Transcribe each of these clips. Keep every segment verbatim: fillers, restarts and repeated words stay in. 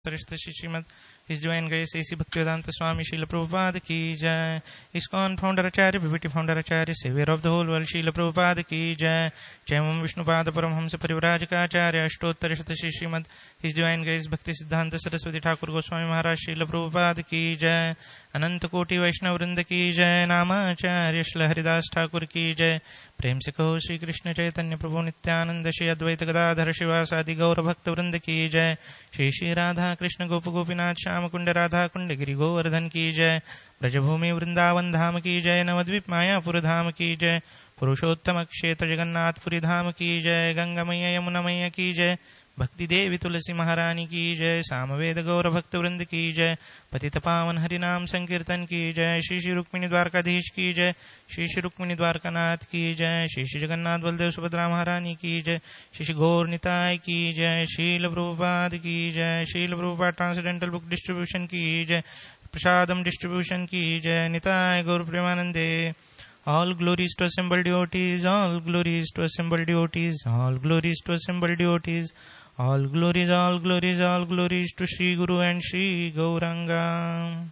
Shrimad his divine grace AC Bhaktivedanta Swami Srila Prabhupada की जय। ISKCON founder acharya BBT founder acharya saviour of the whole world Srila Prabhupada की जय। जय ओम विष्णुपाद परमहंस परिव्राजकाचार्य अष्टोत्तर शत श्रीमद हिज डिवाइन ग्रेस भक्ति सिद्धांत सरस्वती ठाकुर गोस्वामी महाराज श्रील प्रभुपाद की जय। अनंत कोटि वैष्णव वृंद की जय। नामाचार्य श्री हरिदास ठाकुर की जय। प्रेम से कहो श्री कृष्ण चैतन्य प्रभु नित्यानंद श्री अद्वैत गदाधर शिवासादि गौर भक्त वृंद की जय। श्री श्री राधा कृष्ण गोप गोपीनाथ श्याम कुंड राधा कुंड गिरि गोवर्धन की जय। ब्रजभूमि वृंदावन धाम की जय। नवद्वीप मायापुर धाम की जय। पुरुषोत्तम क्षेत्र जगन्नाथपुरी धाम की जय। गंगा मैया यमुना मैया की जय। भक्ति देवी तुलसी महारानी की जय। सामवेद गौर भक्त वृंद की जय। पतित पावन हरिनाम संकीर्तन की जय। श्री श्री रुक्मिणी द्वारकाधीश की जय। श्री श्री रुक्मिणी द्वारकानाथ की जय। श्री श्री जगन्नाथ बलदेव सुभद्रा महारानी की जय। श्री श्री गौर निताय की जय। श्रील प्रभुपाद की जय। Srila Prabhupada transcendental book distribution की जय। प्रसादम डिस्ट्रीब्यूशन की जय। निताय गौर प्रेमानंदे। All glories to assembled devotees, all glories to assembled devotees, all glories to assembled devotees, all glories, all glories, all glories to Sri Guru and Sri Gauranga.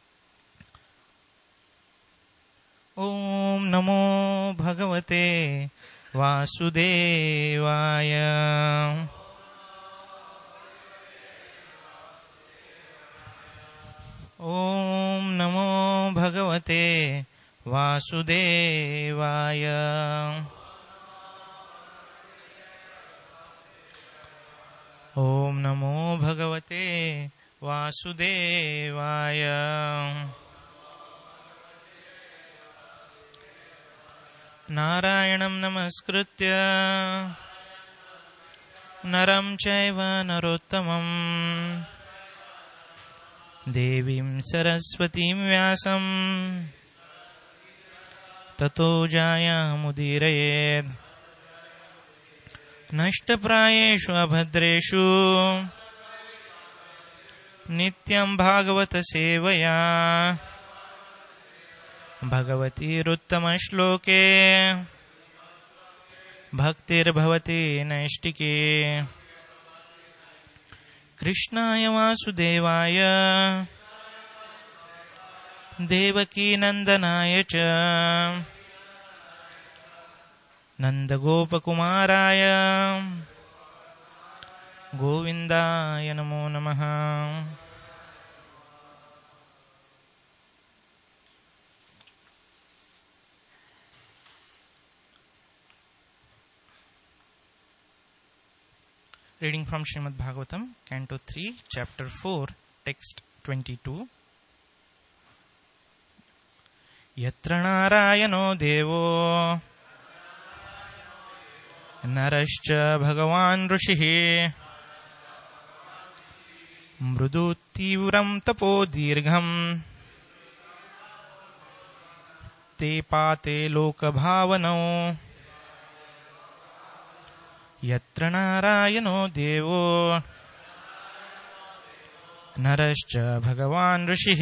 Om Namo Bhagavate Vasudevaya. Om Namo Bhagavate Vasudevaya. Om Namo Bhagavate Vasudevaya. Narayanam namaskritya Naram chaiva narottamam Devim saraswatim vyasam ततो जायामुदीरयेत्। नष्टप्रायेषु अभद्रेषु नित्यं भागवत सेवया भगवतीरुत्तमश्लोके भक्तिर्भवति नैष्टिके। कृष्णाय वासुदेवाय देवकी नंदनाय च नंदगोपकुमाराय गोविंदाय नमो नमः। Reading from Srimad Bhagavatam, Canto three, Chapter four, Text twenty-two. यत्र नारायणो देवो नरश्च भगवान् ऋषिः मृदुतीव्रं तपो दीर्घं ते पाते लोकभावनौ। यत्र नारायणो देवो नरश्च भगवान् ऋषिः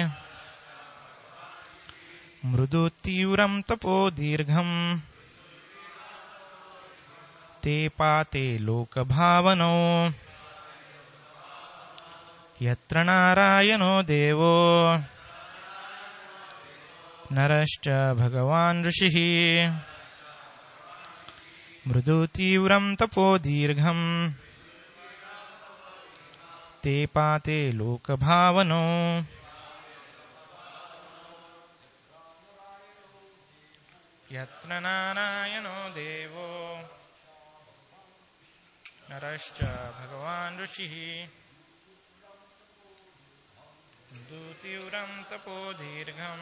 मृदुतीव्रं तपो दीर्घं ते पाते लोकभावनौ। यत्र नारायणो देवो नरश्च भगवान् ऋषिः मृदुतीव्रं तपो दीर्घं ते पाते लोकभावनौ। यत्र नारायणो देवो नरश्च भगवान् ऋषिः मृदुतीव्रं तपो दीर्घं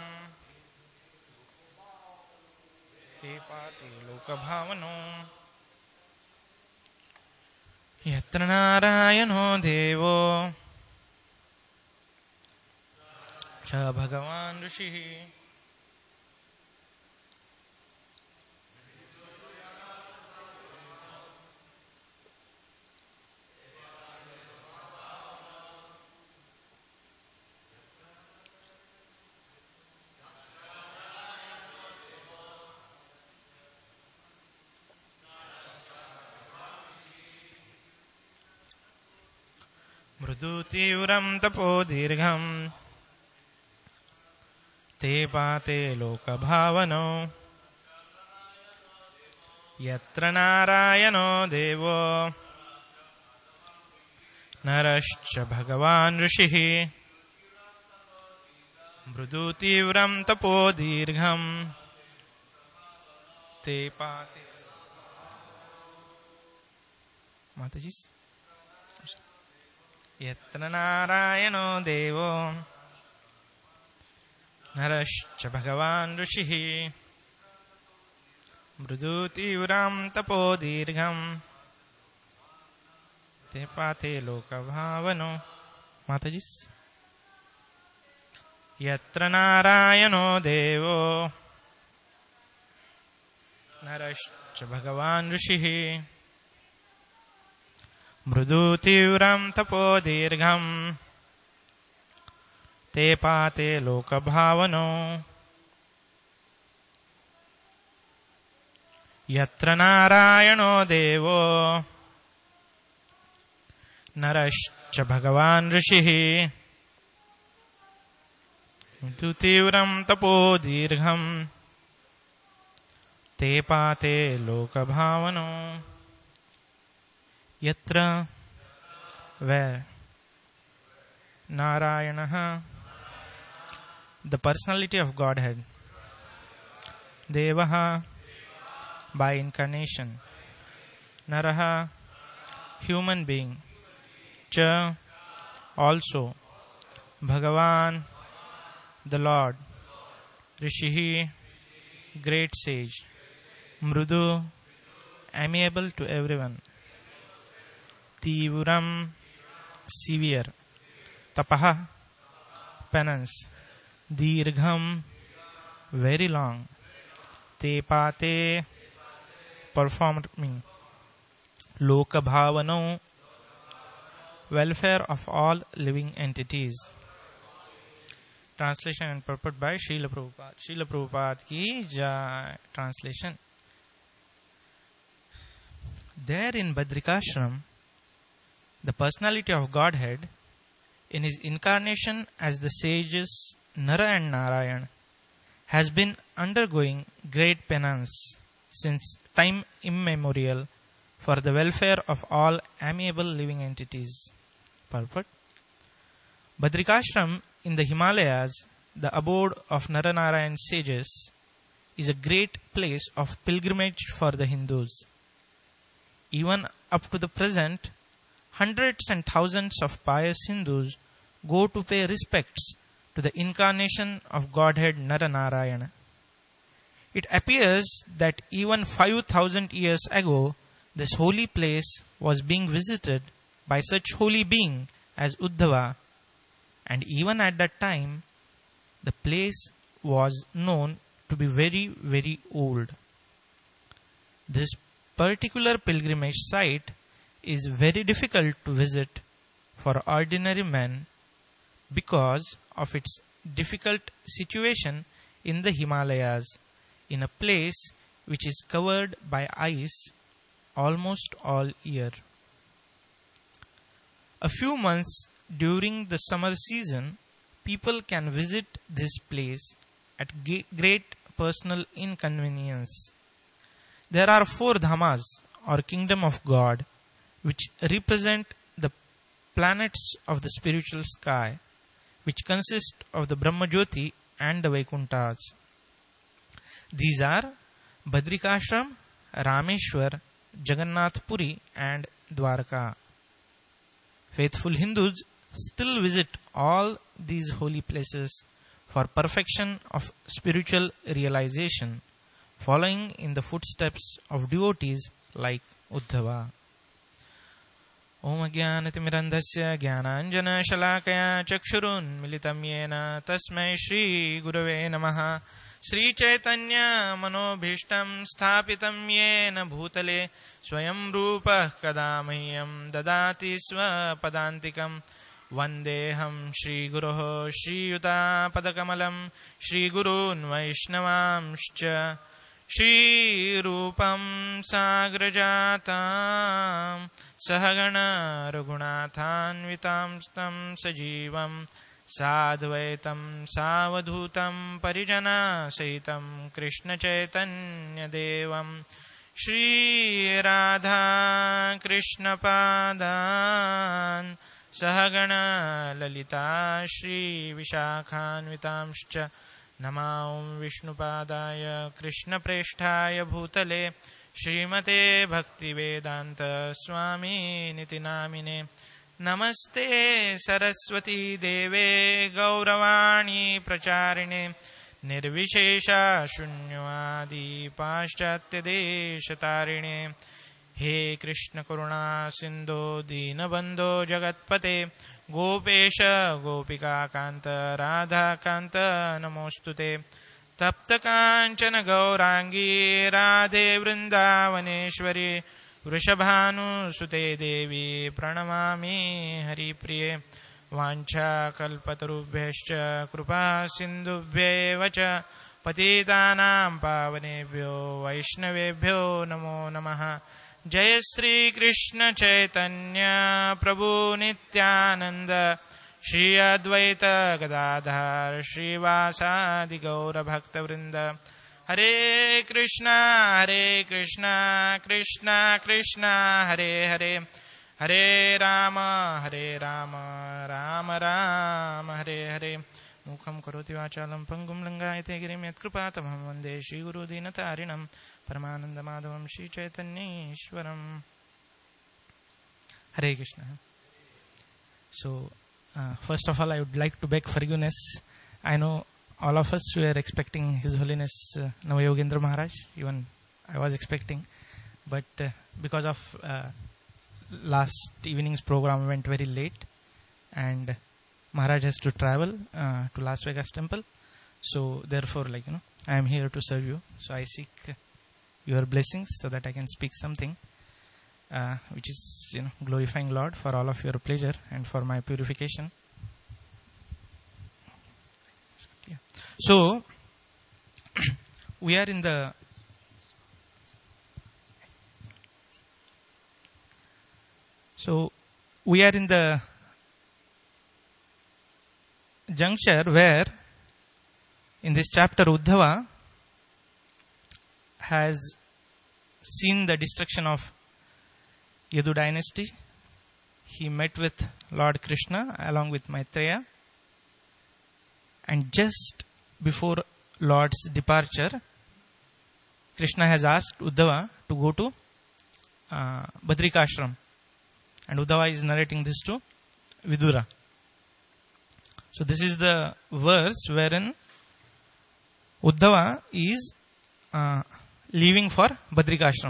ते पाते लोकभावनौ। यत्र नारायणो देवो च भगवान् ऋषिः मृदुतीव्रं तपो दीर्घं ते पाते लोकभावनो यत्र नारायणो देवो नरश्च भगवान् ऋषिः मृदुतीव्रं तपो दीर्घं ते पाते माताजी यत्र नारायणो देवो नरश्च भगवान् ऋषिः मृदुतीव्रं तपो दीर्घं ते पाते लोकभावनो माताजी यत्र नारायणो देवो नरश्च भगवान् ऋषिः मृदुतीव्रं तपो दीर्घं ते पाते लोकभावनो यत्र नारायणो देवो नरश्च भगवान् ऋषिः मृदुतीव्रं तपो दीर्घं ते पाते लोकभावनो यत्र where Narayana, the personality of Godhead, Devaha, by incarnation, Naraha, human being, Cha, also, Bhagavan, the Lord, Rishihi, great sage, Mrudu, amiable to everyone, Tivuram, severe, Tapaha, penance, Dirgham, very long, Tepate, performing, Lokabhavano, welfare of all living entities. Translation and purport by Srila Prabhupada. Srila Prabhupada ki Jai. Translation. There in Badrikashram, the personality of Godhead, in his incarnation as the sages Nara and Narayan, has been undergoing great penance since time immemorial for the welfare of all amiable living entities. Purport. Badrikashram in the Himalayas, the abode of Naranarayan sages, is a great place of pilgrimage for the Hindus. Even up to the present, hundreds and thousands of pious Hindus go to pay respects to the incarnation of Godhead Naranarayana. It appears that even five thousand years ago, this holy place was being visited by such holy being as Uddhava, and even at that time, the place was known to be very, very old. This particular pilgrimage site is very difficult to visit for ordinary men because of its difficult situation in the Himalayas, in a place which is covered by ice almost all year. A few months during the summer season, people can visit this place at great personal inconvenience. There are four dhamas, or kingdom of God, which represent the planets of the spiritual sky, which consist of the Brahmajyoti and the Vaikunthas. These are Badrikashram, Rameshwar, Jagannath Puri and Dwarka. Faithful Hindus still visit all these holy places for perfection of spiritual realization, following in the footsteps of devotees like Uddhava. Om Jnanatimirandhasya Jnananjana Shalakaya Chakshurun Militam Yena Tasmai Shri Gurave Namaha. Sri Chaitanya Manobhishtam Sthapitam Yena Bhutale Swayam Rupa Kadamahyam Dadati Swapadantikam Vandeham Shri Guruho Shri Yuta Padakamalam Shri Gurun Vaishnavamscha श्रीरूपं साग्रजातां सहगण रघुनाथान्वितां तं सजीवं साद्वैतं सावधूतं परिजनसहितं कृष्णचैतन्यदेवं श्रीराधा कृष्णपादान् सहगण ललिता श्रीविशाखान्वितांश्च नमां विष्णुपादाय कृष्णप्रेष्ठाय भूतले श्रीमते भक्तिवेदान्त स्वामिनिति नामिने। नमस्ते सरस्वती देवे गौरवाणी प्रचारिणे निर्विशेषा शून्यवादी पाश्चात्यदेशतारिणे। हे कृष्ण करुणा सिन्धो दीनबन्धो जगत्पते गोपेश गोपिकाकान्त राधाकान्त नमोऽस्तुते। तप्त काञ्चन गौरांगी राधे वृन्दावनेश्वरी वृषभानुसुते देवी प्रणमामि हरिप्रिये। वाञ्छाकल्पतरुभ्यश्च कृपा सिन्धुभ्येव च पतितानां पावनेभ्यो वैष्णवेभ्यो नमो नमः। जय श्री कृष्ण चैतन्य प्रभु नित्यानंद श्री अद्वैत गदाधर श्रीवासादि गौर भक्त वृंद। हरे कृष्णा हरे कृष्णा कृष्णा कृष्णा हरे हरे हरे राम हरे राम राम राम हरे हरे। मूकं करोति वाचालं पंगुं लंघयते गिरिं यत्कृपातमहं वन्दे श्रीगुरुदीनतारिणं परमानन्दमाधवं श्रीचैतन्येश्वरम्। Hare Krishna. So, uh, first of all, I would like to beg forgiveness. I know all of us were expecting His Holiness uh, Navayogendra Maharaj. Even I was expecting, but uh, because of uh, last evening's program went very late, and Maharaj has to travel uh, to Las Vegas temple. So therefore, like you know, I am here to serve you. So I seek your blessings so that I can speak something uh, which is you know glorifying Lord for all of your pleasure and for my purification. Yeah. So we are in the so we are in the juncture where in this chapter Uddhava has seen the destruction of Yadu dynasty. He met with Lord Krishna along with Maitreya, and just before Lord's departure, Krishna has asked Uddhava to go to uh, Badrikashram, and Uddhava is narrating this to Vidura. So this is the verse wherein Uddhava is uh, leaving for Badrikashram.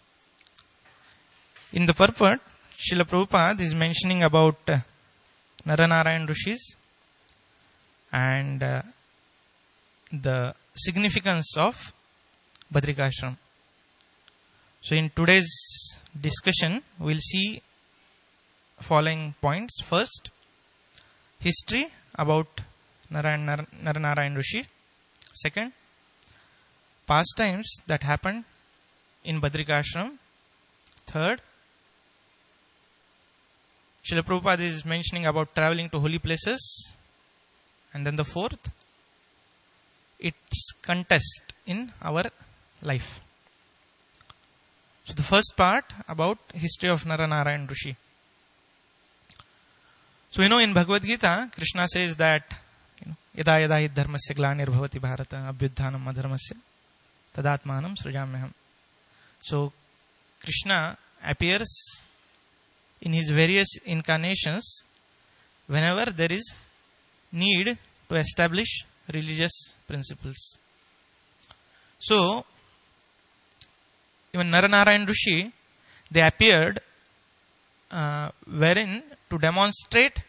In the purport, Srila Prabhupada is mentioning about uh, Naranarayan Rishis and uh, the significance of Badrikashram. So in today's discussion, we will see following points. First, history about Narayan, Naranarayan Rishi. Second, pastimes that happened in Badrikashram. Third, Srila Prabhupada is mentioning about traveling to holy places. And then the fourth, its contest in our life. So the first part about history of Naranarayan Rishi. So you know in Bhagavad Gita, Krishna says that you know, yada yada hi dharmasya glanirvavati bharata abhyudhanam adharmasya tadatmanam srijamyaham. So Krishna appears in his various incarnations whenever there is need to establish religious principles. So even Naranarayan Rishi, they appeared uh, wherein to demonstrate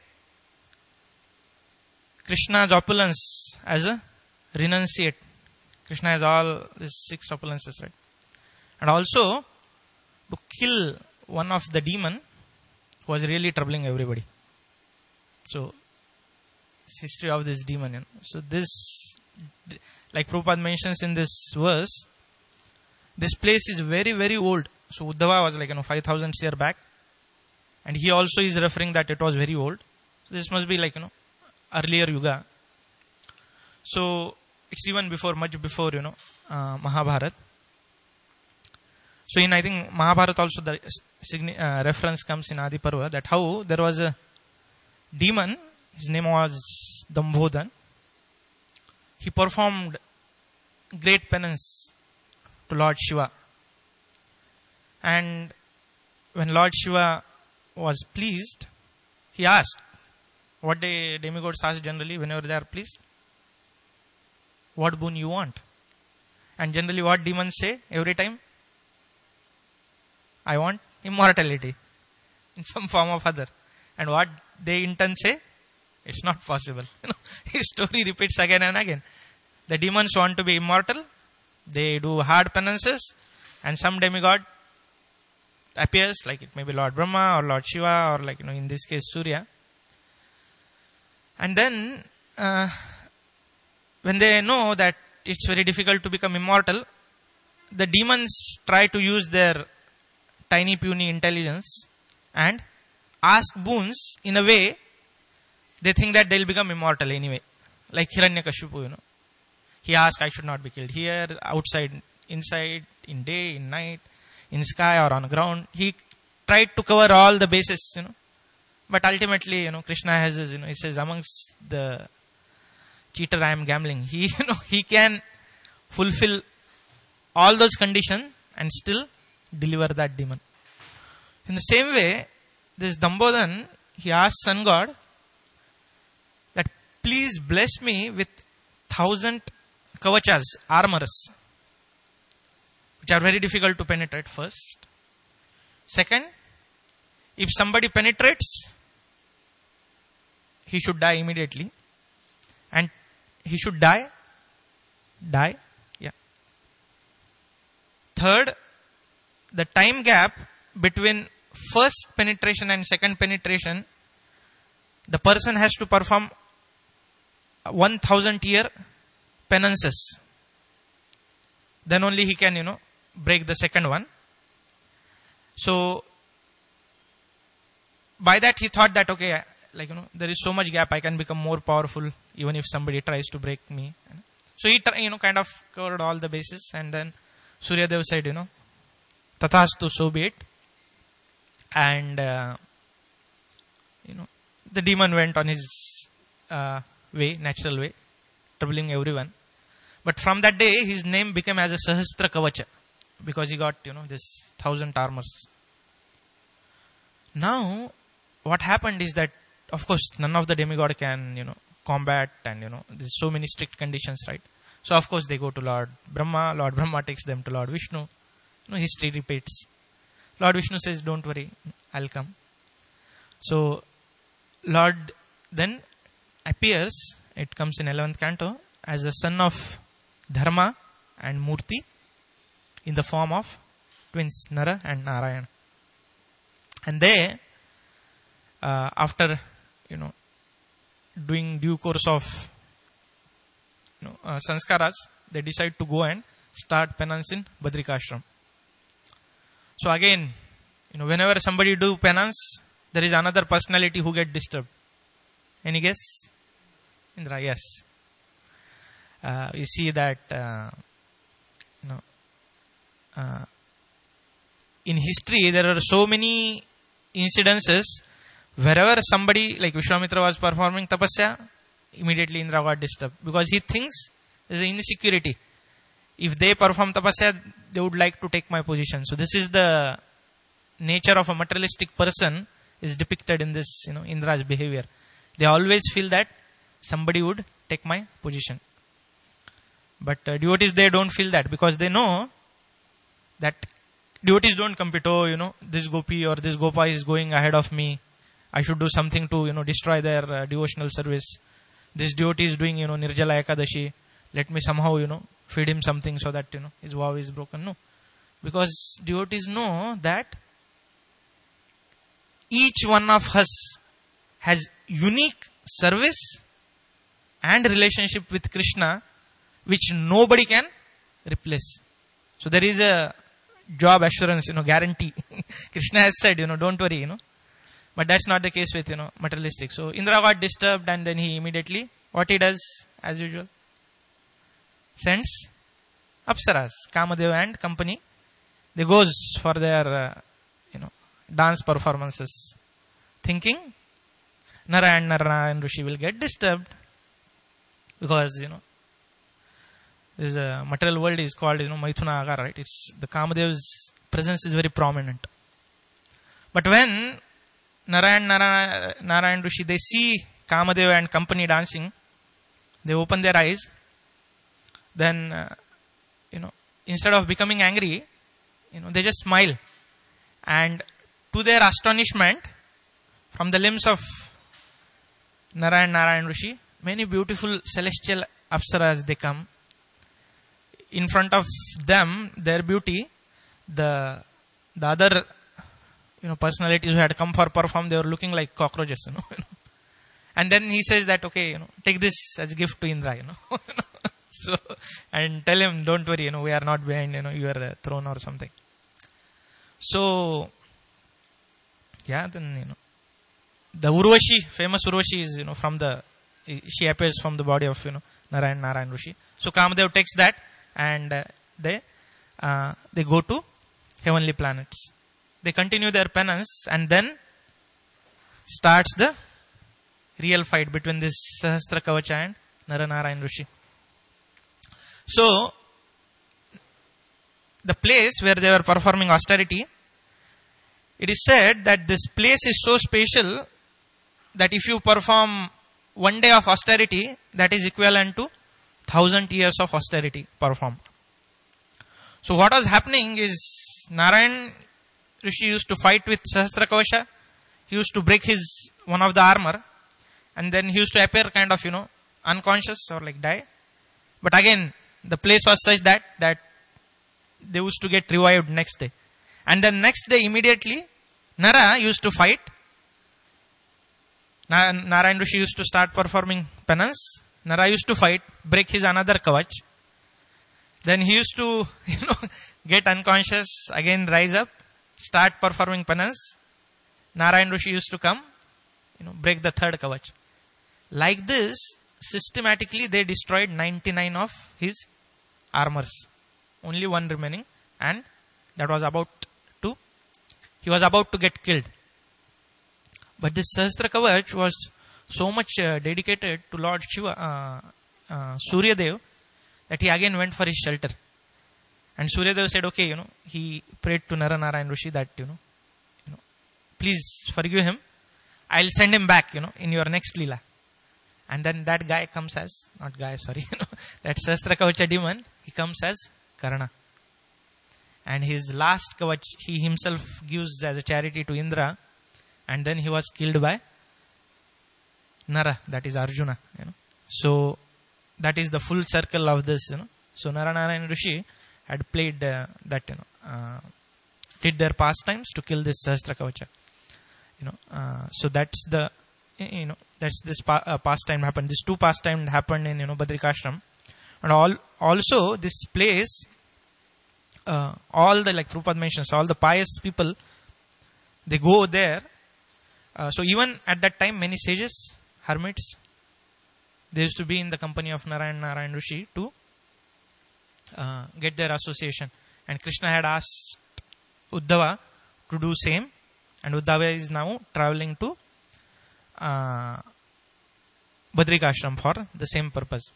Krishna's opulence as a renunciate. Krishna has all these six opulences, right? And also to kill one of the demon who was really troubling everybody. So, it's history of this demon. You know. So this, like Prabhupada mentions in this verse, this place is very, very old. So Uddhava was like, you know, five thousand years back. And he also is referring that it was very old. So this must be like, you know, earlier Yuga. So it's even before, much before, you know, uh, Mahabharata. So in, I think, Mahabharata also the uh, reference comes in Adi Parva that how there was a demon, his name was Dambodhan. He performed great penance to Lord Shiva. And when Lord Shiva was pleased, he asked, what the demigods ask generally whenever they are pleased? What boon you want? And generally what demons say every time? I want immortality in some form of other. And what they in turn say? It's not possible. You know, his story repeats again and again. The demons want to be immortal. They do hard penances. And some demigod appears, like it may be Lord Brahma or Lord Shiva or like, you know, in this case Surya. And then, uh, when they know that it's very difficult to become immortal, the demons try to use their tiny puny intelligence and ask boons in a way they think that they'll become immortal anyway. Like Hiranyakashipu, you know. He asked, I should not be killed here, outside, inside, in day, in night, in sky or on ground. He tried to cover all the bases, you know. But ultimately, you know, Krishna has his, you know, he says, amongst the cheater I am gambling. He, you know, he can fulfill all those conditions and still deliver that demon. In the same way, this Dambodhan, he asked Sun God that please bless me with thousand kavachas, armors, which are very difficult to penetrate first. Second, if somebody penetrates, he should die immediately. And he should die, die, yeah. Third, the time gap between first penetration and second penetration, the person has to perform one thousand year penances. Then only he can, you know, break the second one. So, by that he thought that, okay, like, you know, there is so much gap, I can become more powerful even if somebody tries to break me. So he, you know, kind of covered all the bases, and then Suryadev said, you know, Tathastu, so be it. And, uh, you know, the demon went on his uh, way, natural way, troubling everyone. But from that day, his name became as a Sahastra Kavacha, because he got, you know, this thousand armors. Now, what happened is that, of course, none of the demigod can, you know, combat, and, you know, there's so many strict conditions, right? So, of course, they go to Lord Brahma. Lord Brahma takes them to Lord Vishnu. You know, history repeats. Lord Vishnu says, don't worry, I'll come. So, Lord then appears, it comes in eleventh canto, as the son of Dharma and Murti in the form of twins, Nara and Narayana. And they, uh, after, you know, doing due course of, you know, uh, sanskaras, they decide to go and start penance in Badrikashram. So again, you know, whenever somebody do penance, there is another personality who get disturbed. Any guess? Indra, yes. Uh, you see that, uh, you know, uh, in history there are so many incidences wherever somebody like Vishwamitra was performing tapasya, immediately Indra got disturbed because he thinks there is an insecurity. If they perform tapasya, they would like to take my position. So this is the nature of a materialistic person is depicted in this, you know, Indra's behavior. They always feel that somebody would take my position. But uh, devotees, they don't feel that because they know that devotees don't compete. Oh, you know, this gopi or this gopa is going ahead of me. I should do something to, you know, destroy their uh, devotional service. This devotee is doing, you know, Nirjala Ekadashi. Let me somehow, you know, feed him something so that, you know, his vow is broken. No. Because devotees know that each one of us has unique service and relationship with Krishna which nobody can replace. So there is a job assurance, you know, guarantee. Krishna has said, you know, don't worry, you know. But that's not the case with, you know, materialistic. So Indra got disturbed and then he immediately, what he does as usual? Sends Apsaras, Kamadeva and company. They goes for their, uh, you know, dance performances. Thinking Nara and Narayan Rishi will get disturbed. Because, you know, this uh, material world is called, you know, Maithuna Agara, right? It's, the Kamadev's presence is very prominent. But when Narayan, Narayan, Narayan Rishi, they see Kamadeva and company dancing, they open their eyes, then, uh, you know, instead of becoming angry, you know, they just smile. And to their astonishment, from the limbs of Narayan, Narayan Rishi, many beautiful celestial apsaras, they come. In front of them, their beauty, the, the other, you know, personalities who had come for perform, they were looking like cockroaches, you know. And then he says that, okay, you know, take this as a gift to Indra, you know. So, and tell him, don't worry, you know, we are not behind, you know, your uh, throne or something. So, yeah, then, you know, the Urvashi, famous Urvashi is, you know, from the, she appears from the body of, you know, Narayan, Narayan Rishi. So Kamadev takes that and uh, they, uh, they go to heavenly planets. They continue their penance and then starts the real fight between this Sahasra Kavacha and Naranarayan Rishi. So, the place where they were performing austerity, it is said that this place is so special that if you perform one day of austerity, that is equivalent to thousand years of austerity performed. So what was happening is Narayan Rishi used to fight with Sahasra Kavasha. He used to break his, one of the armor, and then he used to appear kind of, you know, unconscious or like die. But again, the place was such that, that they used to get revived next day. And then next day immediately, Nara used to fight. Narayan Rishi used to start performing penance. Nara used to fight, break his another kavach. Then he used to, you know, get unconscious, again rise up, start performing penance. Narayan Rishi used to come, you know, break the third kavach. Like this, systematically they destroyed ninety-nine of his armors. Only one remaining, and that was about to, he was about to get killed. But this Sahasra Kavach was so much uh, dedicated to Lord Shiva, uh, uh, Suryadev, that he again went for his shelter. And Suryadev said, okay, you know, he prayed to Naranarayan Rishi that, you know, you know, please forgive him. I'll send him back, you know, in your next Leela. And then that guy comes as, not guy, sorry, you know, that Sahasra Kavacha demon, he comes as Karna. And his last kavach, he himself gives as a charity to Indra. And then he was killed by Nara, that is Arjuna, you know. So, that is the full circle of this, you know. So, Naranarayan Rishi had played uh, that, you know, uh, did their pastimes to kill this Sahasra Kavacha. You know, uh, so that's the, you know, that's this pa- uh, pastime happened. These two pastimes happened in, you know, Badrikashram. And all, also this place, uh, all the, like Prabhupada mentions, all the pious people, they go there. Uh, so even at that time, many sages, hermits, they used to be in the company of Narayan Narayan Rishi to uh, get their association. And Krishna had asked Uddhava to do same. And Uddhava is now traveling to uh, Badrikashram for the same purpose.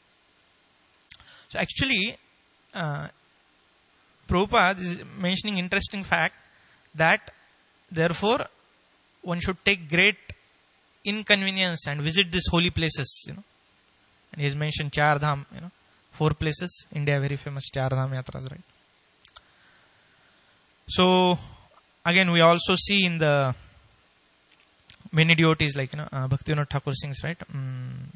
So actually, uh, Prabhupada is mentioning interesting fact that therefore one should take great inconvenience and visit these holy places, you know. And he has mentioned Char Dham, you know, four places. India very famous Char Dham Yatras, right? So again, we also see in the many devotees like, you know, uh, Bhaktivinoda Thakur sings, right? Um,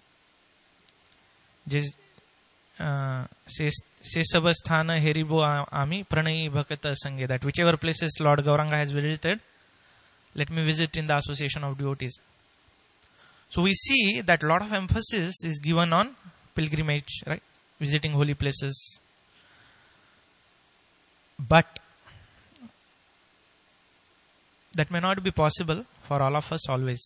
Sesabasthana Heribo Ami Pranai Bhakata Sanghe, that whichever places Lord Gauranga has visited, let me visit in the association of devotees. So we see that a lot of emphasis is given on pilgrimage, right? Visiting holy places. But that may not be possible for all of us always.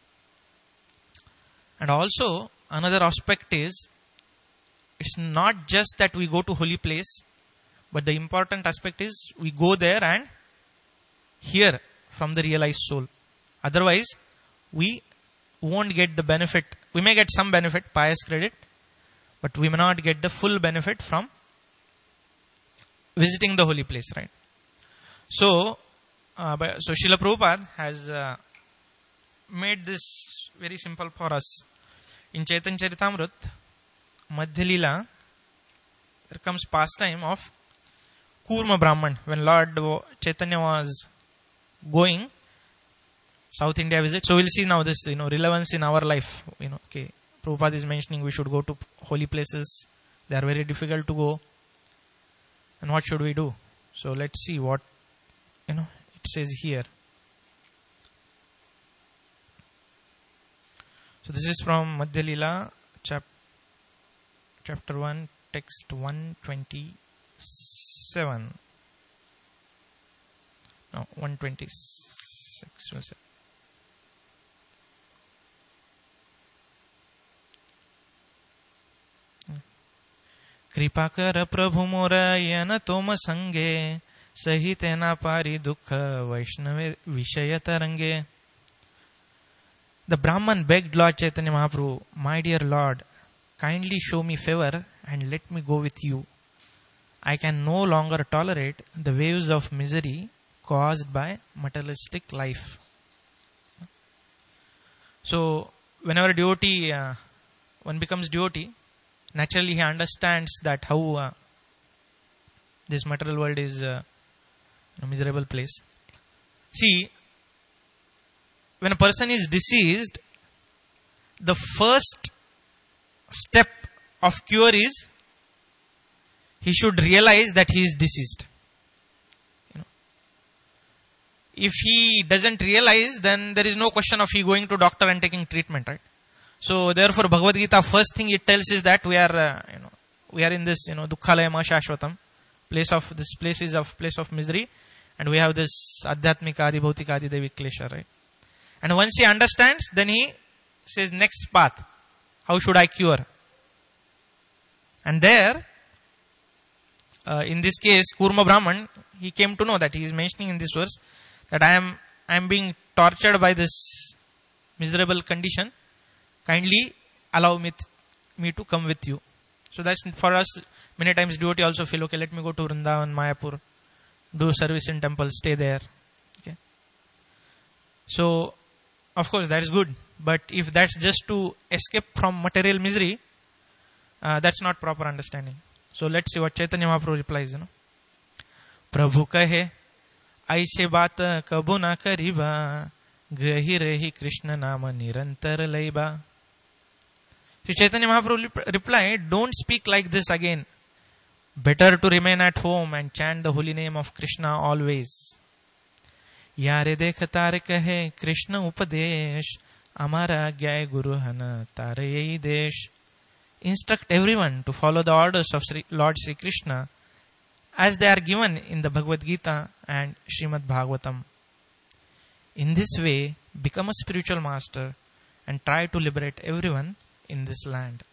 And also, another aspect is, it's not just that we go to holy place, but the important aspect is we go there and hear from the realized soul. Otherwise, we won't get the benefit. We may get some benefit, pious credit, but we may not get the full benefit from visiting the holy place, right? So, uh, but, so Srila Prabhupada has uh, made this very simple for us. In Chaitanya Charitamrita, Madhya Leela, there comes pastime of Kurma Brahman. When Lord Chaitanya was going South India visit, so we'll see now this, you know, relevance in our life. You know, okay, Prabhupada is mentioning we should go to holy places. They are very difficult to go. And what should we do? So let's see what, you know, it says here. So this is from Madhya Leela, chap- chapter one, text one twenty-seven. No, one twenty-six was it? कृपा कर प्रभु मोर यन तोम संगे सहित ना पारी दुख वैष्णव विषय तरंगे. The Brahman begged Lord Chaitanya Mahaprabhu, my dear Lord, kindly show me favor and let me go with you. I can no longer tolerate the waves of misery caused by materialistic life. So, whenever devotee, uh, one becomes devotee, naturally he understands that how uh, this material world is uh, a miserable place. See, when a person is deceased, the first step of cure is he should realize that he is deceased. You know, if he doesn't realize, then there is no question of he going to doctor and taking treatment, right? So therefore, Bhagavad Gita, first thing it tells is that we are, uh, you know, we are in this, you know, dukkhalayam ashashvatam, place of this place is of place of misery, and we have this adhyatmika adi bhautika adi devik klesha, right? And once he understands, then he says next path, how should I cure? And there, uh, in this case, Kurma Brahman, he came to know that he is mentioning in this verse that I am I am being tortured by this miserable condition. Kindly allow me, th- me to come with you. So that's for us. Many times devotee also feel, okay, let me go to Vrindavan, Mayapur, do service in temple, stay there. Okay. So, of course, that is good. But if that's just to escape from material misery, uh, that's not proper understanding. So let's see what Chaitanya Mahaprabhu replies. You know, Prabhu kahe, aise baat kabhu na kariba, grahi rehi Krishna nama nirantar laiba. So Chaitanya Mahaprabhu replied, don't speak like this again. Better to remain at home and chant the holy name of Krishna always. Yare dekh tar kahe Krishna upadesh, amara gyay guru hana tare yei desh. Instruct everyone to follow the orders of Sri Lord Sri Krishna as they are given in the Bhagavad Gita and Srimad Bhagavatam. In this way, become a spiritual master and try to liberate everyone in this land.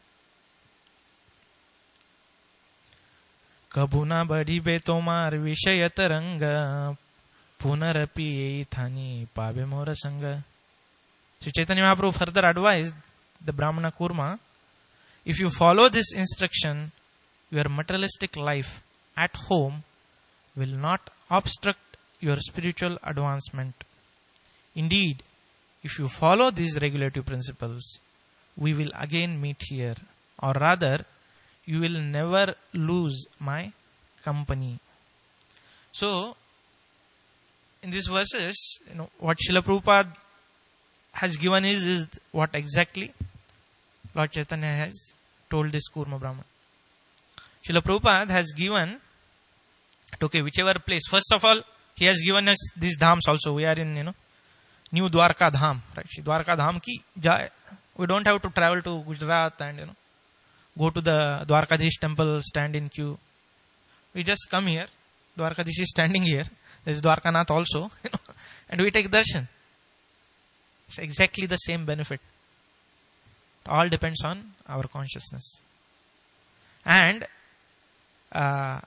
Kabuna badhi be tomar vishaya taranga punarapi ei thani pabe mora sanga. So Chaitanya Mahaprabhu further advised the Brahmana Kurma, if you follow this instruction, your materialistic life at home will not obstruct your spiritual advancement. Indeed, if you follow these regulative principles, we will again meet here, or rather, you will never lose my company. So, in these verses, you know, what Srila Prabhupada has given is, is what exactly Lord Chaitanya has told this Kurma Brahman. Srila Prabhupada has given, okay, whichever place. First of all, he has given us these dhams also. We are in, you know, New Dwarka Dham, right? Dwarka Dham ki jaye. We don't have to travel to Gujarat and, you know, go to the Dwarkadhish temple, stand in queue. We just come here Dwarkadish is standing here. There is Dwarkanath also. You know, and we take darshan. It's exactly the same benefit. It all depends on our consciousness. And uh,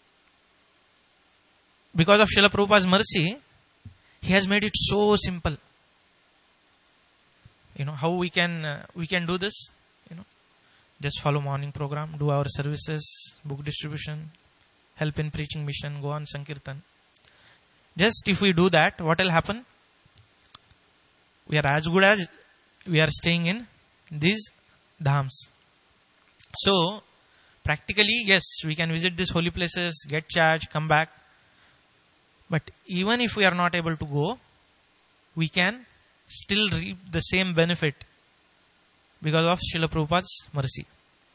because of Srila Prabhupada's mercy, he has made it so simple. You know, how we can uh, we can do this? You know, just follow morning program, do our services, book distribution, help in preaching mission, go on Sankirtan. Just if we do that, what will happen? We are as good as we are staying in these dhams. So, practically, yes, we can visit these holy places, get charged, come back. But even if we are not able to go, we can still reap the same benefit because of Srila Prabhupada's mercy.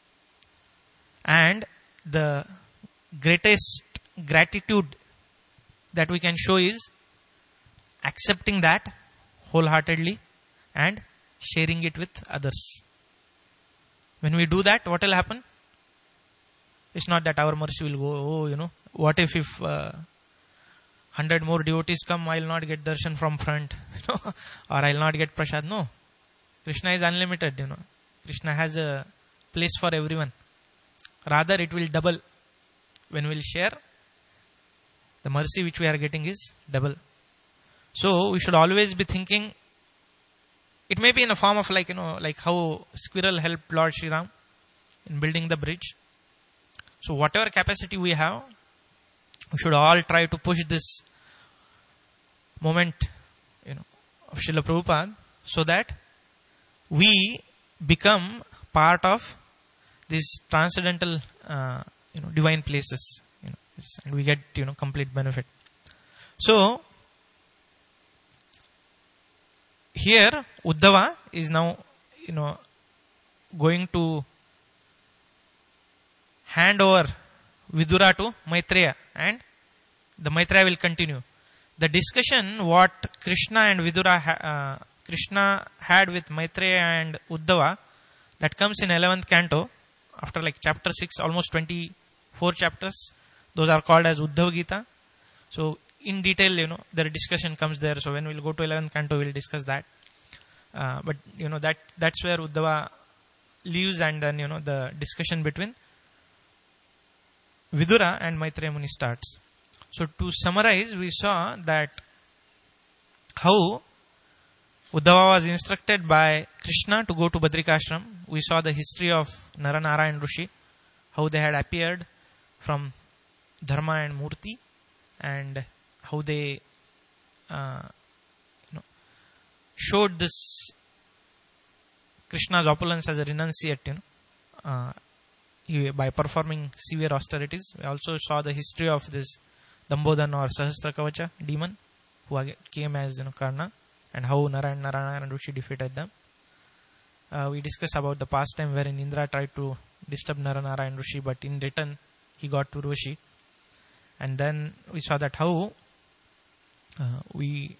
And the greatest gratitude that we can show is accepting that wholeheartedly and sharing it with others. When we do that, what will happen? It's not that our mercy will go, oh, you know, what if if uh, hundred more devotees come, I will not get darshan from front, you know, or I will not get prasad. No. Krishna is unlimited, you know. Krishna has a place for everyone. Rather, it will double. When we will share, the mercy which we are getting is double. So, we should always be thinking, it may be in the form of like, you know, like how squirrel helped Lord Shri Ram in building the bridge. So, whatever capacity we have, we should all try to push this moment, you know, of Srila Prabhupada, so that we become part of these transcendental, uh, you know, divine places, you know, and we get, you know, complete benefit. So, here Uddhava is now, you know, going to hand over Vidura to Maitreya, and the Maitreya will continue. The discussion what Krishna and Vidura, ha- uh, Krishna had with Maitreya and Uddhava, that comes in eleventh canto, after like chapter six, almost twenty-four chapters. Those are called as Uddhava Gita. So, in detail, you know, the discussion comes there. So, when we'll go to eleventh canto, we'll discuss that. Uh, but, you know, that that's where Uddhava leaves, and then, you know, the discussion between Vidura and Maitreya Muni starts. So, to summarize, we saw that how Uddhava was instructed by Krishna to go to Badrikashram. We saw the history of Naranarayan Rishi, how they had appeared from Dharma and Murti, and how they uh, you know, showed this Krishna's opulence as a renunciate, you know, uh, he, by performing severe austerities. We also saw the history of this Dambodhan or Sahasra Kavacha demon who came as, you know, Karna, and how Narayan Narayan and Rishi defeated them. Uh, we discussed about the past time wherein Indra tried to disturb Naranara and Rishi, but in return he got to Rishi. And then we saw that how uh, we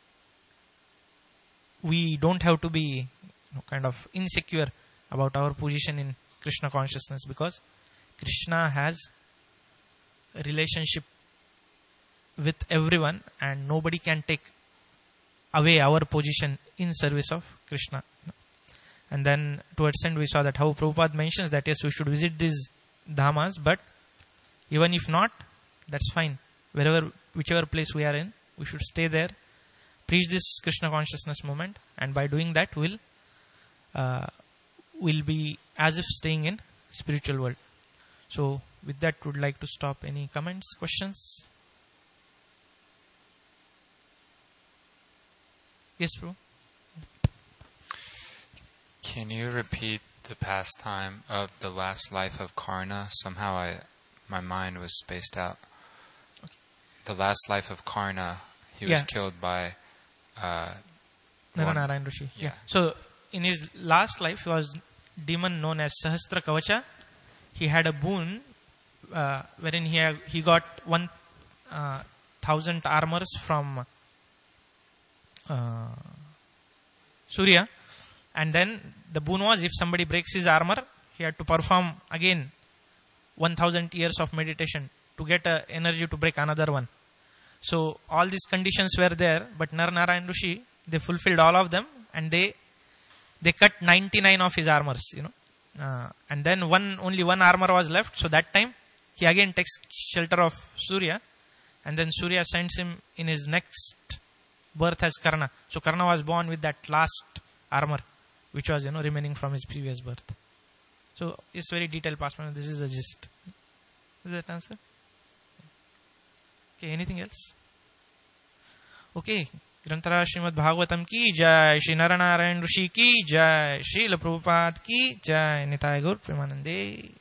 we don't have to be, you know, kind of insecure about our position in Krishna consciousness, because Krishna has a relationship with everyone, and nobody can take away our position in service of Krishna. And then towards the end we saw that how Prabhupada mentions that yes, we should visit these dhamas, but even if not, that's fine. Wherever, whichever place we are in, we should stay there, preach this Krishna consciousness moment, and by doing that we'll uh, we'll be as if staying in spiritual world. So with that, would like to stop. Any comments, questions? Yes, bro. Can you repeat the pastime of the last life of Karna? Somehow I, my mind was spaced out. Okay. The last life of Karna, he was yeah. killed by uh, Naranarayan Rishi. Yeah. yeah. So in his last life, he was demon known as Sahasra Kavacha. He had a boon uh, wherein he had, he got one uh, thousand armors from uh, Surya. And then the boon was, if somebody breaks his armor, he had to perform again one thousand years of meditation to get uh, energy to break another one. So all these conditions were there, but Nar Narayan Rishi, they fulfilled all of them, and they they cut ninety-nine of his armors, you know. Uh, and then one only one armor was left. So that time he again takes shelter of Surya, and then Surya sends him in his next birth as Karna. So Karna was born with that last armor, which was, you know, remaining from his previous birth. So it's very detailed past. This is the gist. Is that answer? Okay, anything else? Okay. ग्रंथराज Shrimad Bhagavatam की जय, श्री नर नारायण ऋषि की जय, श्रील प्रभुपाद की जय, निताय गौर प्रेमानंदे।